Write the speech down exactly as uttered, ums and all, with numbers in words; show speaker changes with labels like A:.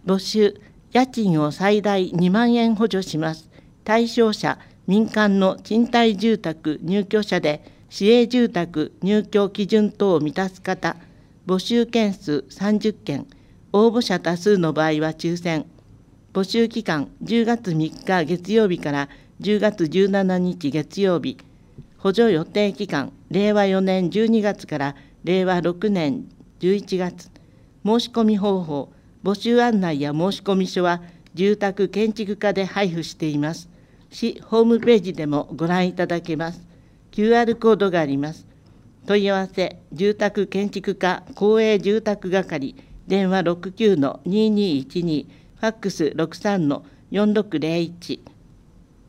A: 募集、家賃を最大にまんえん補助します。対象者、民間の賃貸住宅入居者で、市営住宅入居基準等を満たす方、募集件数さんじゅっけん、応募者多数の場合は抽選。募集期間じゅうがつみっか月曜日からじゅうがつじゅうしちにち月曜日。補助予定期間、れいわよねんじゅうにがつかられいわろくねんじゅういちがつ。申し込み方法、募集案内や申し込み書は住宅建築課で配布しています。市ホームページでもご覧いただけます。キューアール コードがあります。問い合わせ、住宅建築課公営住宅係、電話 ろくきゅうのにーにーいちに、ファックス ろくさんのよんろくぜろいち。